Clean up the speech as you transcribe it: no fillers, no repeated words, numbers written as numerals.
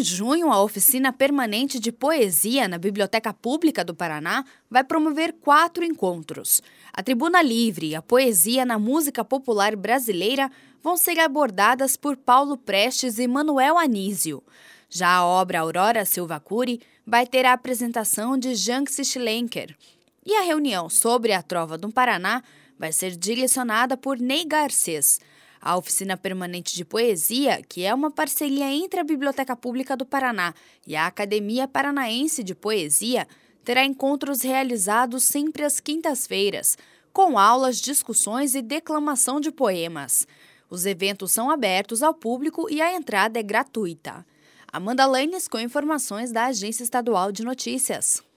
Em junho, a Oficina Permanente de Poesia na Biblioteca Pública do Paraná vai promover 4 encontros. A Tribuna Livre e a poesia na música popular brasileira vão ser abordadas por Paulo Prestes e Manuel Anísio. Já a obra Aurora Silva Cury vai ter a apresentação de Janksi Schlenker. E a reunião sobre a Trova do Paraná vai ser direcionada por Ney Garcês. A Oficina Permanente de Poesia, que é uma parceria entre a Biblioteca Pública do Paraná e a Academia Paranaense de Poesia, terá encontros realizados sempre às quintas-feiras, com aulas, discussões e declamação de poemas. Os eventos são abertos ao público e a entrada é gratuita. Amanda Lanes com informações da Agência Estadual de Notícias.